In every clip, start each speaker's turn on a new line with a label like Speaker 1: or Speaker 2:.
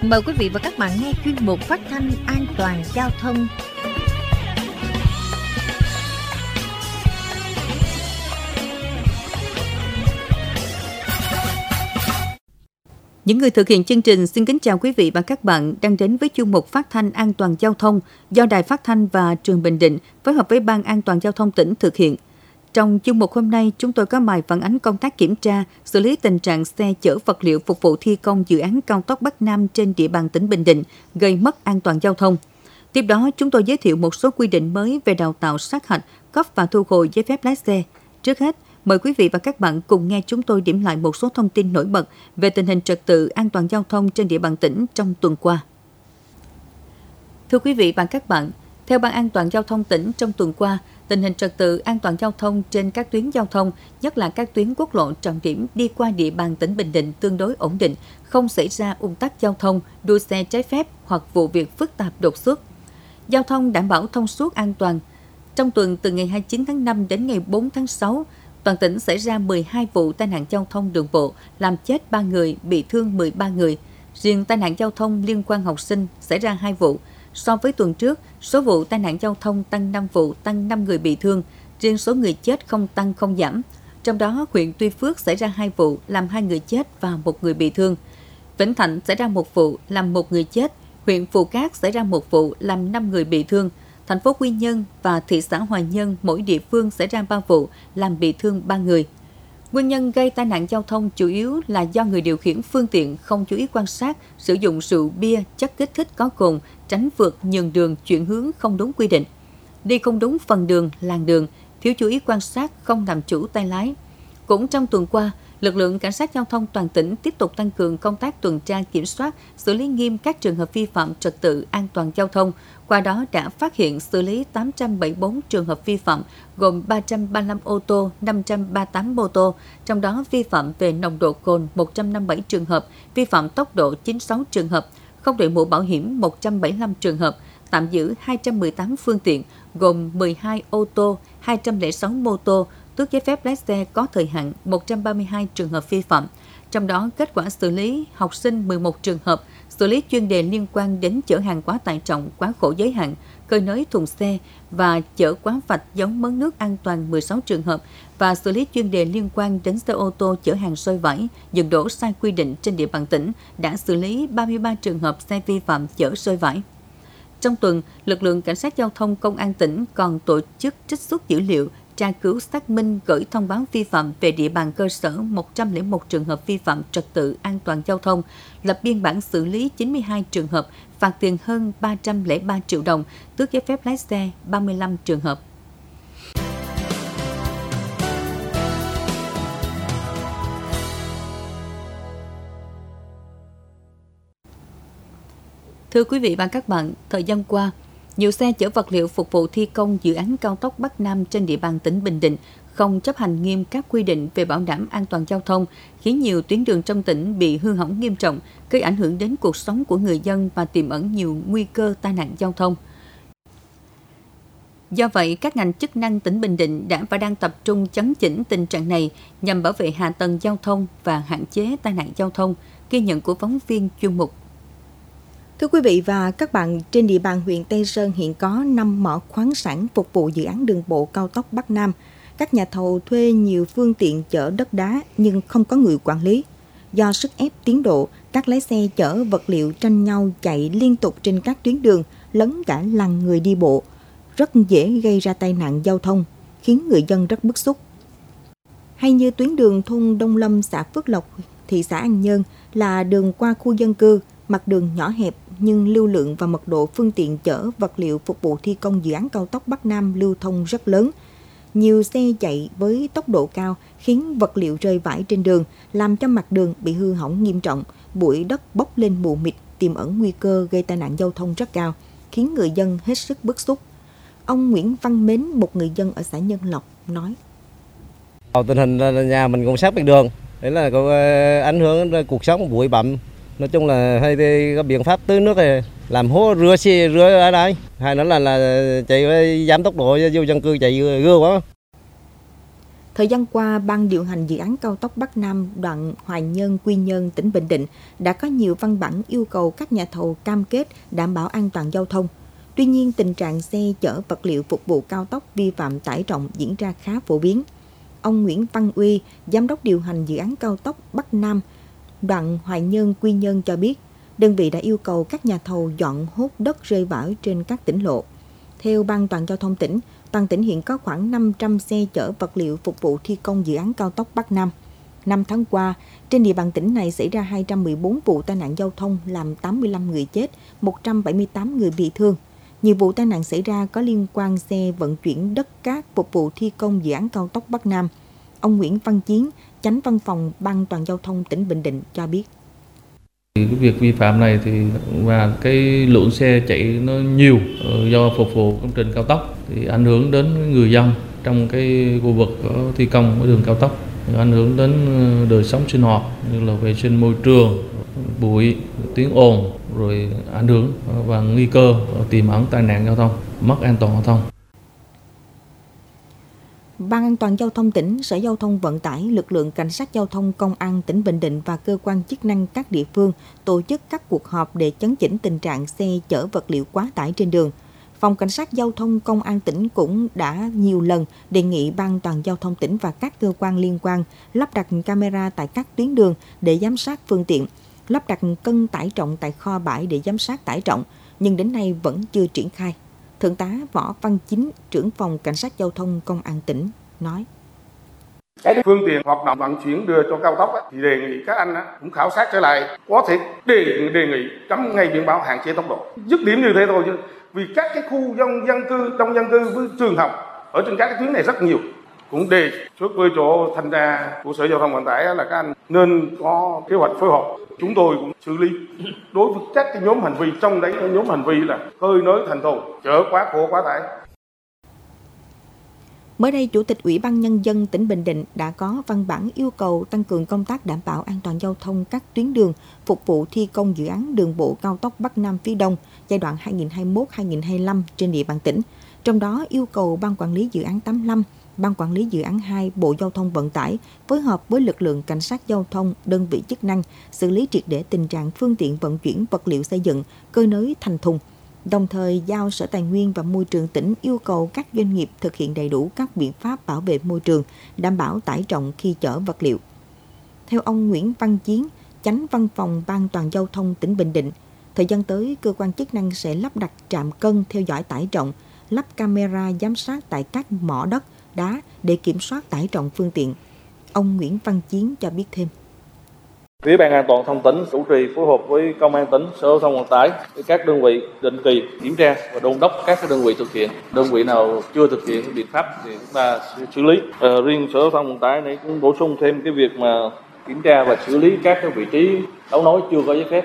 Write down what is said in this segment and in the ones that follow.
Speaker 1: Mời quý vị và các bạn nghe chuyên mục phát thanh an toàn giao thông. Những người thực hiện chương trình xin kính chào quý vị và các bạn đang đến với chuyên mục phát thanh an toàn giao thông do Đài Phát thanh và Truyền Bình Định phối hợp với Ban An toàn giao thông tỉnh thực hiện. Trong chuyên mục hôm nay, chúng tôi có bài phản ánh công tác kiểm tra, xử lý tình trạng xe chở vật liệu phục vụ thi công dự án cao tốc Bắc Nam trên địa bàn tỉnh Bình Định gây mất an toàn giao thông. Tiếp đó, chúng tôi giới thiệu một số quy định mới về đào tạo sát hạch, cấp và thu hồi giấy phép lái xe. Trước hết, mời quý vị và các bạn cùng nghe chúng tôi điểm lại một số thông tin nổi bật về tình hình trật tự an toàn giao thông trên địa bàn tỉnh trong tuần qua. Thưa quý vị và các bạn, theo Ban An toàn giao thông tỉnh trong tuần qua, tình hình trật tự an toàn giao thông trên các tuyến giao thông, nhất là các tuyến quốc lộ trọng điểm đi qua địa bàn tỉnh Bình Định tương đối ổn định, không xảy ra ùn tắc giao thông, đua xe trái phép hoặc vụ việc phức tạp đột xuất. Giao thông đảm bảo thông suốt an toàn. Trong tuần từ ngày 29 tháng 5 đến ngày 4 tháng 6, toàn tỉnh xảy ra 12 vụ tai nạn giao thông đường bộ, làm chết 3 người, bị thương 13 người. Riêng tai nạn giao thông liên quan học sinh xảy ra 2 vụ. So với tuần trước, số vụ tai nạn giao thông tăng 5 vụ, tăng 5 người bị thương. Riêng số người chết không tăng không giảm. Trong đó, huyện Tuy Phước xảy ra 2 vụ, làm 2 người chết và 1 người bị thương. Vĩnh Thạnh xảy ra 1 vụ, làm 1 người chết. Huyện Phù Cát xảy ra 1 vụ, làm 5 người bị thương. Thành phố Quy Nhơn và thị xã Hoài Nhơn mỗi địa phương xảy ra 3 vụ, làm bị thương 3 người. Nguyên nhân gây tai nạn giao thông chủ yếu là do người điều khiển phương tiện không chú ý quan sát, sử dụng rượu bia, chất kích thích có cồn, tránh vượt, nhường đường, chuyển hướng không đúng quy định, đi không đúng phần đường, làn đường, thiếu chú ý quan sát, không làm chủ tay lái. Cũng trong tuần qua, lực lượng cảnh sát giao thông toàn tỉnh tiếp tục tăng cường công tác tuần tra kiểm soát, xử lý nghiêm các trường hợp vi phạm trật tự an toàn giao thông. Qua đó đã phát hiện xử lý 874 trường hợp vi phạm, gồm 335 ô tô, 538 mô tô, trong đó vi phạm về nồng độ cồn 157 trường hợp, vi phạm tốc độ 96 trường hợp, không đội mũ bảo hiểm 175 trường hợp, tạm giữ 218 phương tiện, gồm 12 ô tô, 206 mô tô, tước giấy phép lái xe có thời hạn 132 trường hợp vi phạm. Trong đó, kết quả xử lý học sinh 11 trường hợp, xử lý chuyên đề liên quan đến chở hàng quá tải trọng, quá khổ giới hạn, cơi nới thùng xe và chở quá vạch giấu mớn nước an toàn 16 trường hợp và xử lý chuyên đề liên quan đến xe ô tô chở hàng xôi vải, dừng đỗ sai quy định trên địa bàn tỉnh, đã xử lý 33 trường hợp xe vi phạm chở xôi vải. Trong tuần, lực lượng cảnh sát giao thông công an tỉnh còn tổ chức trích xuất dữ liệu, tra cứu xác minh, gửi thông báo vi phạm về địa bàn cơ sở 101 trường hợp vi phạm trật tự an toàn giao thông, lập biên bản xử lý 92 trường hợp, phạt tiền hơn 303 triệu đồng, tước giấy phép lái xe 35 trường hợp. Thưa quý vị và các bạn, thời gian qua, nhiều xe chở vật liệu phục vụ thi công dự án cao tốc Bắc Nam trên địa bàn tỉnh Bình Định không chấp hành nghiêm các quy định về bảo đảm an toàn giao thông, khiến nhiều tuyến đường trong tỉnh bị hư hỏng nghiêm trọng, gây ảnh hưởng đến cuộc sống của người dân và tiềm ẩn nhiều nguy cơ tai nạn giao thông. Do vậy, các ngành chức năng tỉnh Bình Định đã và đang tập trung chấn chỉnh tình trạng này nhằm bảo vệ hạ tầng giao thông và hạn chế tai nạn giao thông, ghi nhận của phóng viên chuyên mục.
Speaker 2: Thưa quý vị và các bạn, trên địa bàn huyện Tây Sơn hiện có 5 mỏ khoáng sản phục vụ dự án đường bộ cao tốc Bắc Nam. Các nhà thầu thuê nhiều phương tiện chở đất đá nhưng không có người quản lý. Do sức ép tiến độ, các lái xe chở vật liệu tranh nhau chạy liên tục trên các tuyến đường, lấn cả làn người đi bộ, rất dễ gây ra tai nạn giao thông, khiến người dân rất bức xúc. Hay như tuyến đường thôn Đông Lâm, xã Phước Lộc, thị xã An Nhơn là đường qua khu dân cư, mặt đường nhỏ hẹp nhưng lưu lượng và mật độ phương tiện chở vật liệu phục vụ thi công dự án cao tốc Bắc Nam lưu thông rất lớn. Nhiều xe chạy với tốc độ cao khiến vật liệu rơi vãi trên đường, làm cho mặt đường bị hư hỏng nghiêm trọng, bụi đất bốc lên mù mịt, tiềm ẩn nguy cơ gây tai nạn giao thông rất cao, khiến người dân hết sức bức xúc. Ông Nguyễn Văn Mến, một người dân ở xã Nhân Lộc, nói:
Speaker 3: Tình hình là nhà mình cũng sát bên đường, đấy là có ảnh hưởng đến cuộc sống, bụi bặm. Nói chung là hay có biện pháp tưới nước này, làm hố rửa xe rửa ở đây, hay nữa là chạy giảm tốc độ vô dân cư chạy gưa quá.
Speaker 2: Thời gian qua, Ban điều hành dự án cao tốc Bắc Nam đoạn Hoài Nhơn - Quy Nhơn, tỉnh Bình Định đã có nhiều văn bản yêu cầu các nhà thầu cam kết đảm bảo an toàn giao thông. Tuy nhiên, tình trạng xe chở vật liệu phục vụ cao tốc vi phạm tải trọng diễn ra khá phổ biến. Ông Nguyễn Văn Uy, Giám đốc điều hành dự án cao tốc Bắc Nam đoạn Hoài Nhơn - Quy Nhơn cho biết, đơn vị đã yêu cầu các nhà thầu dọn hốt đất rơi vãi trên các tỉnh lộ. Theo Ban Toàn giao thông tỉnh, toàn tỉnh hiện có khoảng 500 xe chở vật liệu phục vụ thi công dự án cao tốc Bắc Nam. 5 tháng qua, trên địa bàn tỉnh này xảy ra 214 vụ tai nạn giao thông làm 85 người chết, 178 người bị thương. Nhiều vụ tai nạn xảy ra có liên quan xe vận chuyển đất cát phục vụ thi công dự án cao tốc Bắc Nam. Ông Nguyễn Văn Chiến, Chánh Văn phòng Ban Toàn giao thông tỉnh Bình Định cho biết.
Speaker 4: Cái việc vi phạm này và cái lượng xe chạy nó nhiều do phục vụ công trình cao tốc thì ảnh hưởng đến người dân trong cái khu vực có thi công ở đường cao tốc, ảnh hưởng đến đời sống sinh hoạt như là vệ sinh môi trường, bụi, tiếng ồn, rồi ảnh hưởng và nguy cơ tiềm ẩn tai nạn giao thông, mất an toàn giao thông.
Speaker 2: Ban An toàn giao thông tỉnh, Sở Giao thông Vận tải, lực lượng cảnh sát giao thông, công an tỉnh Bình Định và cơ quan chức năng các địa phương tổ chức các cuộc họp để chấn chỉnh tình trạng xe chở vật liệu quá tải trên đường. Phòng Cảnh sát Giao thông Công an tỉnh cũng đã nhiều lần đề nghị Ban An toàn giao thông tỉnh và các cơ quan liên quan lắp đặt camera tại các tuyến đường để giám sát phương tiện, lắp đặt cân tải trọng tại kho bãi để giám sát tải trọng, nhưng đến nay vẫn chưa triển khai. Thượng tá Võ Văn Chính, trưởng phòng Cảnh sát Giao thông Công an tỉnh, nói.
Speaker 5: Cái phương tiện hoạt động vận chuyển đưa cho cao tốc thì đề nghị các anh cũng khảo sát trở lại, có thể đề nghị cắm ngay biển báo hạn chế tốc độ. Dứt điểm như thế thôi chứ, vì các cái khu dân cư, đông dân cư với trường học ở trên các cái tuyến này rất nhiều. Cũng đề xuất với chỗ thanh tra của Sở Giao thông Vận tải là các anh nên có kế hoạch phối hợp. Chúng tôi cũng xử lý đối với các cái nhóm hành vi, trong đấy nhóm hành vi là cơi nới thành thùng, chở quá khổ quá tải.
Speaker 2: Mới đây, Chủ tịch Ủy ban Nhân dân tỉnh Bình Định đã có văn bản yêu cầu tăng cường công tác đảm bảo an toàn giao thông các tuyến đường phục vụ thi công dự án đường bộ cao tốc Bắc Nam phía Đông giai đoạn 2021-2025 trên địa bàn tỉnh. Trong đó yêu cầu Ban Quản lý Dự án 85, Ban Quản lý Dự án 2 Bộ Giao thông Vận tải phối hợp với lực lượng cảnh sát giao thông, đơn vị chức năng xử lý triệt để tình trạng phương tiện vận chuyển vật liệu xây dựng, cơi nới thành thùng. Đồng thời giao Sở Tài nguyên và Môi trường tỉnh yêu cầu các doanh nghiệp thực hiện đầy đủ các biện pháp bảo vệ môi trường, đảm bảo tải trọng khi chở vật liệu. Theo ông Nguyễn Văn Chiến, Chánh Văn phòng Ban Toàn giao thông tỉnh Bình Định, thời gian tới cơ quan chức năng sẽ lắp đặt trạm cân theo dõi tải trọng, lắp camera giám sát tại các mỏ đất, đá để kiểm soát tải trọng phương tiện. Ông Nguyễn Văn Chiến cho biết thêm.
Speaker 4: Phía Ban An toàn thông tỉnh chủ trì phối hợp với Công an tỉnh, Sở Giao thông Vận tải với các đơn vị định kỳ kiểm tra và đôn đốc các đơn vị thực hiện. Đơn vị nào chưa thực hiện biện pháp thì chúng ta sẽ xử lý. Riêng Sở Giao thông Vận tải này cũng bổ sung thêm cái việc mà kiểm tra và xử lý các cái vị trí đấu nối chưa có giấy phép.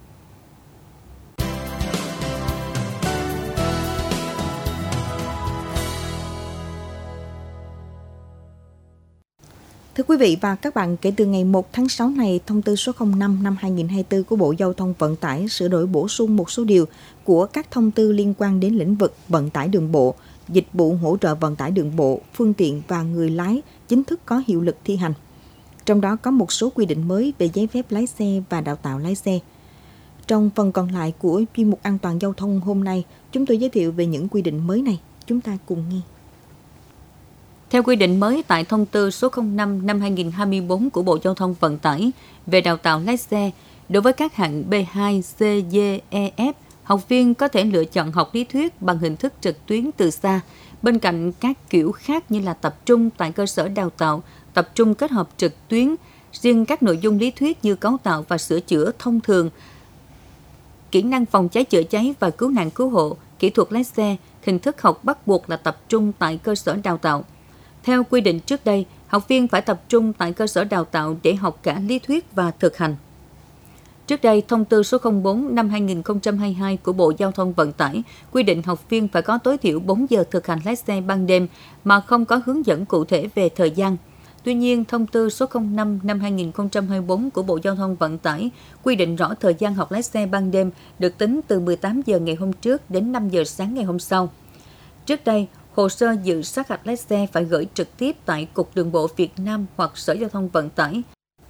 Speaker 2: Thưa quý vị và các bạn, kể từ ngày 1 tháng 6 này, thông tư số 05 năm 2024 của Bộ Giao thông Vận tải sửa đổi bổ sung một số điều của các thông tư liên quan đến lĩnh vực vận tải đường bộ, dịch vụ hỗ trợ vận tải đường bộ, phương tiện và người lái chính thức có hiệu lực thi hành. Trong đó có một số quy định mới về giấy phép lái xe và đào tạo lái xe. Trong phần còn lại của chuyên mục An toàn giao thông hôm nay, chúng tôi giới thiệu về những quy định mới này. Chúng ta cùng nghe.
Speaker 1: Theo quy định mới tại thông tư số 05 năm 2024 của Bộ Giao thông Vận tải về đào tạo lái xe, đối với các hạng B2, C, D, E, F, học viên có thể lựa chọn học lý thuyết bằng hình thức trực tuyến từ xa, bên cạnh các kiểu khác như là tập trung tại cơ sở đào tạo, tập trung kết hợp trực tuyến. Riêng các nội dung lý thuyết như cấu tạo và sửa chữa thông thường, kỹ năng phòng cháy chữa cháy và cứu nạn cứu hộ, kỹ thuật lái xe, hình thức học bắt buộc là tập trung tại cơ sở đào tạo. Theo quy định trước đây, học viên phải tập trung tại cơ sở đào tạo để học cả lý thuyết và thực hành. Trước đây, thông tư số 04 năm 2022 của Bộ Giao thông Vận tải quy định học viên phải có tối thiểu 4 giờ thực hành lái xe ban đêm mà không có hướng dẫn cụ thể về thời gian. Tuy nhiên, thông tư số 05 năm 2024 của Bộ Giao thông Vận tải quy định rõ thời gian học lái xe ban đêm được tính từ 18 giờ ngày hôm trước đến 5 giờ sáng ngày hôm sau. Trước đây, hồ sơ dự sát hạch lái xe phải gửi trực tiếp tại Cục Đường bộ Việt Nam hoặc Sở Giao thông Vận tải.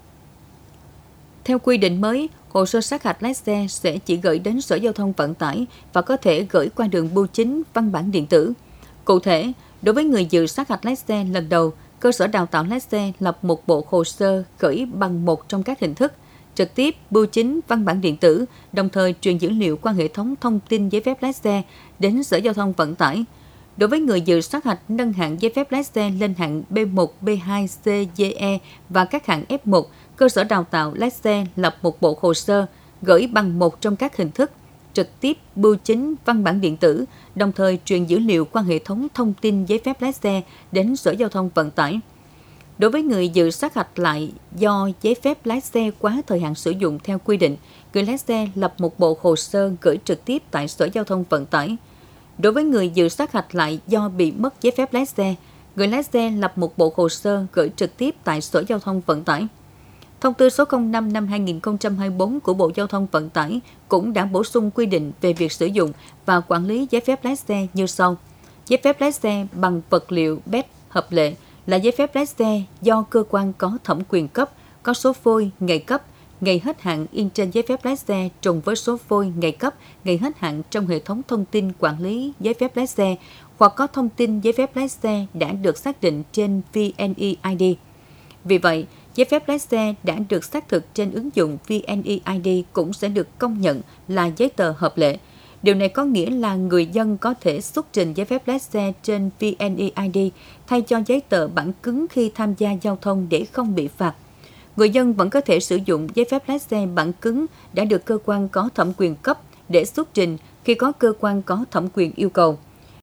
Speaker 1: Theo quy định mới, hồ sơ sát hạch lái xe sẽ chỉ gửi đến Sở Giao thông Vận tải và có thể gửi qua đường bưu chính, văn bản điện tử. Cụ thể, đối với người dự sát hạch lái xe lần đầu, cơ sở đào tạo lái xe lập một bộ hồ sơ gửi bằng một trong các hình thức: trực tiếp, bưu chính, văn bản điện tử, đồng thời truyền dữ liệu qua hệ thống thông tin giấy phép lái xe đến Sở Giao thông Vận tải. Đối với người dự sát hạch nâng hạng giấy phép lái xe lên hạng B1, B2, C, DE và các hạng F1, cơ sở đào tạo lái xe lập một bộ hồ sơ gửi bằng một trong các hình thức: trực tiếp, bưu chính, văn bản điện tử, đồng thời truyền dữ liệu qua hệ thống thông tin giấy phép lái xe đến Sở Giao thông Vận tải. Đối với người dự sát hạch lại do giấy phép lái xe quá thời hạn sử dụng theo quy định, người lái xe lập một bộ hồ sơ gửi trực tiếp tại Sở Giao thông Vận tải. Đối với người dự sát hạch lại do bị mất giấy phép lái xe, người lái xe lập một bộ hồ sơ gửi trực tiếp tại Sở Giao thông Vận tải. Thông tư số 05 năm 2024 của Bộ Giao thông Vận tải cũng đã bổ sung quy định về việc sử dụng và quản lý giấy phép lái xe như sau. Giấy phép lái xe bằng vật liệu PET hợp lệ là giấy phép lái xe do cơ quan có thẩm quyền cấp, có số phôi, ngày cấp, ngày hết hạn in trên giấy phép lái xe trùng với số phôi, ngày cấp, ngày hết hạn trong hệ thống thông tin quản lý giấy phép lái xe hoặc có thông tin giấy phép lái xe đã được xác định trên VNeID. Vì vậy, giấy phép lái xe đã được xác thực trên ứng dụng VNeID cũng sẽ được công nhận là giấy tờ hợp lệ. Điều này có nghĩa là người dân có thể xuất trình giấy phép lái xe trên VNeID thay cho giấy tờ bản cứng khi tham gia giao thông để không bị phạt. Người dân vẫn có thể sử dụng giấy phép lái xe bản cứng đã được cơ quan có thẩm quyền cấp để xuất trình khi có cơ quan có thẩm quyền yêu cầu.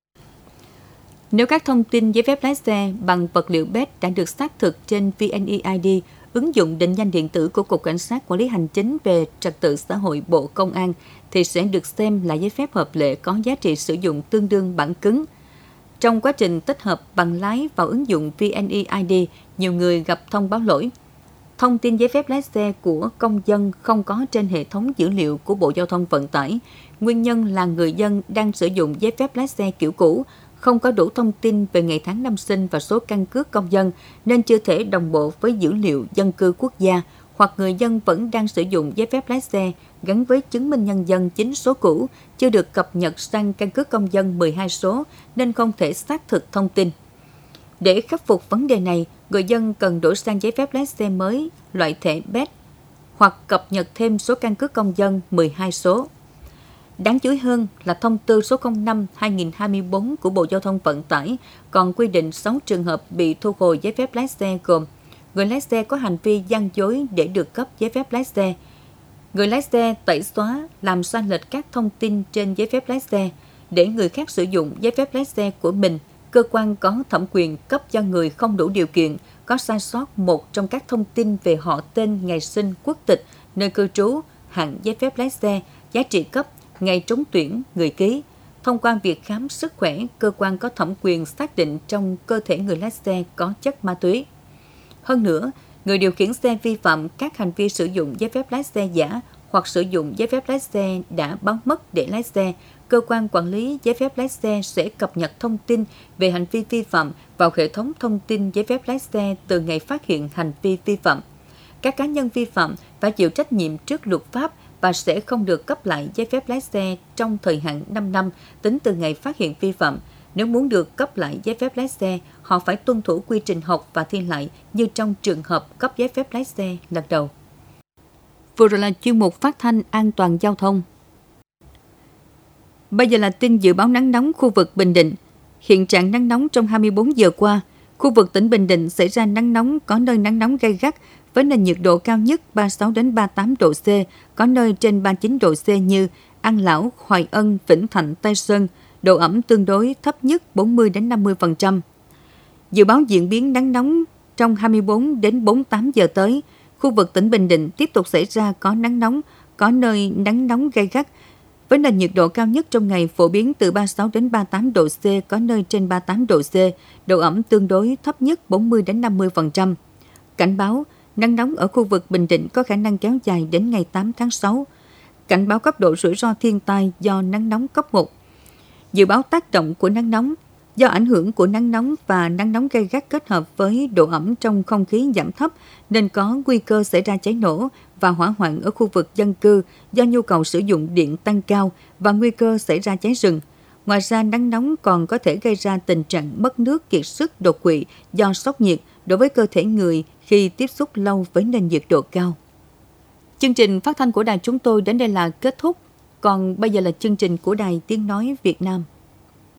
Speaker 1: Nếu các thông tin giấy phép lái xe bằng vật liệu PET đã được xác thực trên VNeID, ứng dụng định danh điện tử của Cục Cảnh sát Quản lý Hành chính về Trật tự xã hội Bộ Công an, thì sẽ được xem là giấy phép hợp lệ có giá trị sử dụng tương đương bản cứng. Trong quá trình tích hợp bằng lái vào ứng dụng VNeID, nhiều người gặp thông báo lỗi. Thông tin giấy phép lái xe của công dân không có trên hệ thống dữ liệu của Bộ Giao thông Vận tải. Nguyên nhân là người dân đang sử dụng giấy phép lái xe kiểu cũ, không có đủ thông tin về ngày tháng năm sinh và số căn cước công dân nên chưa thể đồng bộ với dữ liệu dân cư quốc gia, hoặc người dân vẫn đang sử dụng giấy phép lái xe gắn với chứng minh nhân dân 9 số cũ, chưa được cập nhật sang căn cước công dân 12 số nên không thể xác thực thông tin. Để khắc phục vấn đề này, người dân cần đổi sang giấy phép lái xe mới loại thẻ PET hoặc cập nhật thêm số căn cước công dân 12 số. Đáng chú ý hơn là thông tư số 05/2024 của Bộ Giao thông Vận tải còn quy định 6 trường hợp bị thu hồi giấy phép lái xe gồm: người lái xe có hành vi gian dối để được cấp giấy phép lái xe, người lái xe tẩy xóa, làm sai lệch các thông tin trên giấy phép lái xe để người khác sử dụng giấy phép lái xe của mình, cơ quan có thẩm quyền cấp cho người không đủ điều kiện, có sai sót một trong các thông tin về họ, tên, ngày sinh, quốc tịch, nơi cư trú, hạng giấy phép lái xe, giá trị cấp, ngày trúng tuyển, người ký. Thông qua việc khám sức khỏe, cơ quan có thẩm quyền xác định trong cơ thể người lái xe có chất ma túy. Hơn nữa, người điều khiển xe vi phạm các hành vi sử dụng giấy phép lái xe giả hoặc sử dụng giấy phép lái xe đã báo mất để lái xe, cơ quan quản lý giấy phép lái xe sẽ cập nhật thông tin về hành vi vi phạm vào hệ thống thông tin giấy phép lái xe từ ngày phát hiện hành vi vi phạm. Các cá nhân vi phạm phải chịu trách nhiệm trước luật pháp và sẽ không được cấp lại giấy phép lái xe trong thời hạn 5 năm tính từ ngày phát hiện vi phạm. Nếu muốn được cấp lại giấy phép lái xe, họ phải tuân thủ quy trình học và thi lại như trong trường hợp cấp giấy phép lái xe lần đầu. Vừa rồi là chuyên mục phát thanh an toàn giao thông. Bây giờ là tin dự báo nắng nóng khu vực Bình Định. Hiện trạng nắng nóng trong 24 giờ qua, khu vực tỉnh Bình Định xảy ra nắng nóng, có nơi nắng nóng gay gắt với nền nhiệt độ cao nhất 36 đến 38 độ C, có nơi trên 39 độ C như An Lão, Hoài Ân, Vĩnh Thạnh, Tây Sơn, độ ẩm tương đối thấp nhất 40 đến 50%. Dự báo diễn biến nắng nóng trong 24 đến 48 giờ tới, khu vực tỉnh Bình Định tiếp tục xảy ra có nắng nóng, có nơi nắng nóng gay gắt với nền nhiệt độ cao nhất trong ngày phổ biến từ 36 đến 38 độ C, có nơi trên 38 độ C, độ ẩm tương đối thấp nhất 40 đến 50%. Cảnh báo nắng nóng ở khu vực Bình Định có khả năng kéo dài đến ngày 8 tháng 6. Cảnh báo cấp độ rủi ro thiên tai do nắng nóng cấp 1. Dự báo tác động của nắng nóng. Do ảnh hưởng của nắng nóng và nắng nóng gay gắt kết hợp với độ ẩm trong không khí giảm thấp nên có nguy cơ xảy ra cháy nổ và hỏa hoạn ở khu vực dân cư do nhu cầu sử dụng điện tăng cao và nguy cơ xảy ra cháy rừng. Ngoài ra, nắng nóng còn có thể gây ra tình trạng mất nước, kiệt sức, đột quỵ do sốc nhiệt đối với cơ thể người khi tiếp xúc lâu với nền nhiệt độ cao. Chương trình phát thanh của đài chúng tôi đến đây là kết thúc. Còn bây giờ là chương trình của Đài Tiếng Nói Việt Nam.